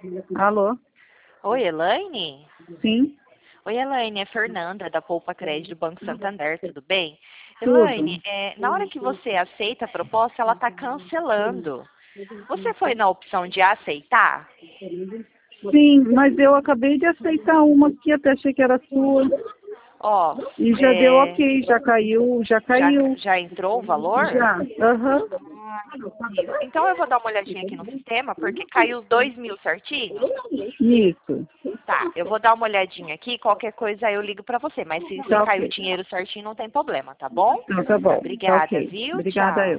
Alô? Oi, Elaine? Sim, Oi, Elaine, é Fernanda, da Poupa Crédito do Banco Santander, tudo bem? tudo. Elaine, na hora que você aceita a proposta, ela está cancelando. Você foi na opção de aceitar? Sim, mas eu acabei de aceitar uma aqui, até achei que era sua. Ó, E já deu ok, já caiu, já já, caiu. já entrou o valor? Já. Aham. Isso. Então eu vou dar uma olhadinha aqui no sistema, porque caiu os 2.000 certinho? Isso. Tá, eu vou dar uma olhadinha aqui, qualquer coisa eu ligo pra você, mas se Tá caiu o ok. dinheiro certinho não tem problema, tá bom? Então tá bom. Tá Obrigada, ok. viu? Obrigada eu. Tchau.